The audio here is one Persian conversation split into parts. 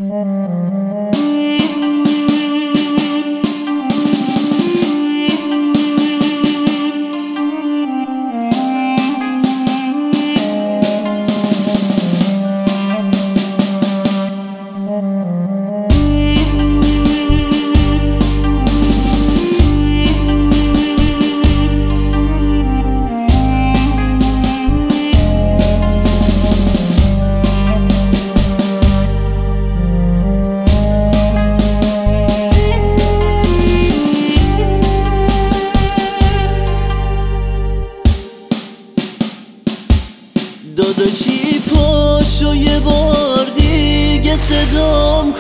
داداشی پاشو یه بار دیگه صدام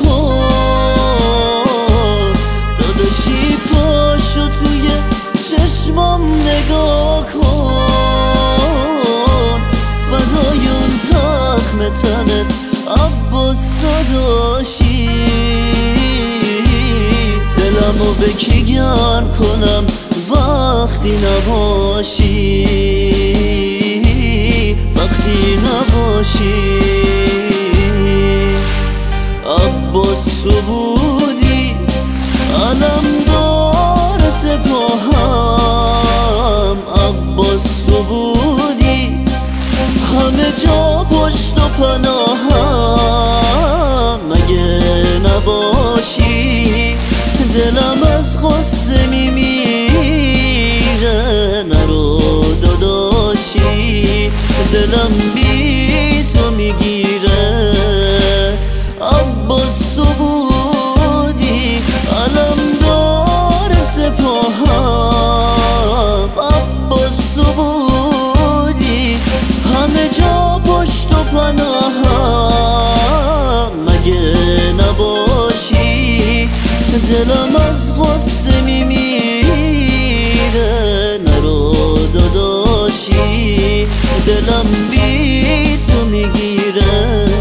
کن، داداشی پاشو توی چشمام نگاه کن، فدای اون زخم تنت عباس داداشی، دلمو به کی گرم کنم وقتی نباشی، وقتی نباشی. عباس بودی علم دار سپاهم، عباس بودی همه جا پشت و پناهم، مگه نباشی دلم از غصه میمیره، نرو داداشی دلم بی تو میگیره. عباس بودی علم دار سپاهم، عباس بودی همه جا پشت و پناهم، مگه نباشی دلم از غصه میمیره، نرو داداشی دلم بی تو میگیره.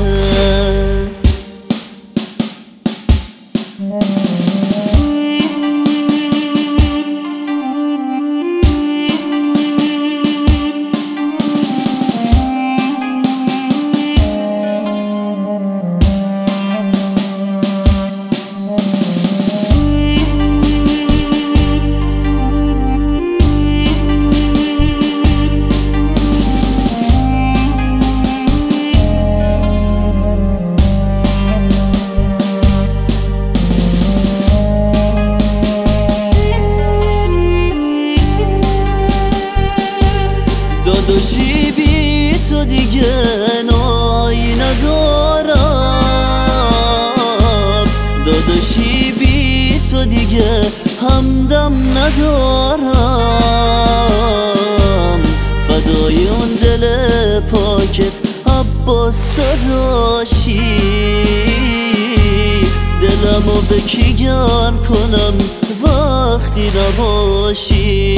داداشی بی تو دیگه نایی ندارم، داداشی بی تو دیگه همدم ندارم، فدای اون دل پاکت عباس داداشی، دلمو به کی گرم کنم وقتی نباشی،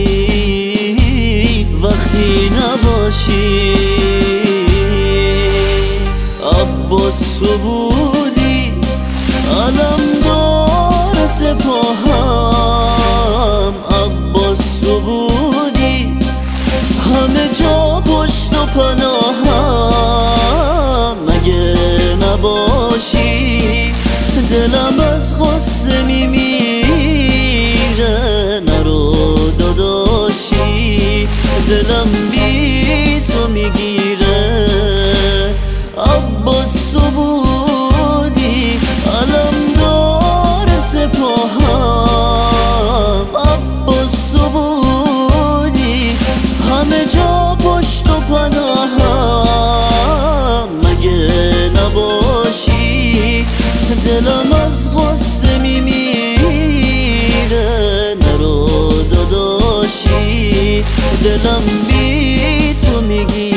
وقتی نباشی. عباس بودی علم دار سپاهم، عباس بودی همه جا پشت و پناهم، مگه نباشی دلم از غصه میمیره، نرو داداشی دلم بی تو میگیره. عباس بودی علم دار سپاهم، عباس بودی همه جا پشت و پناهم، مگه نباشی دلم از غصه میمیره، نرو داداشی دلم بی تو میگی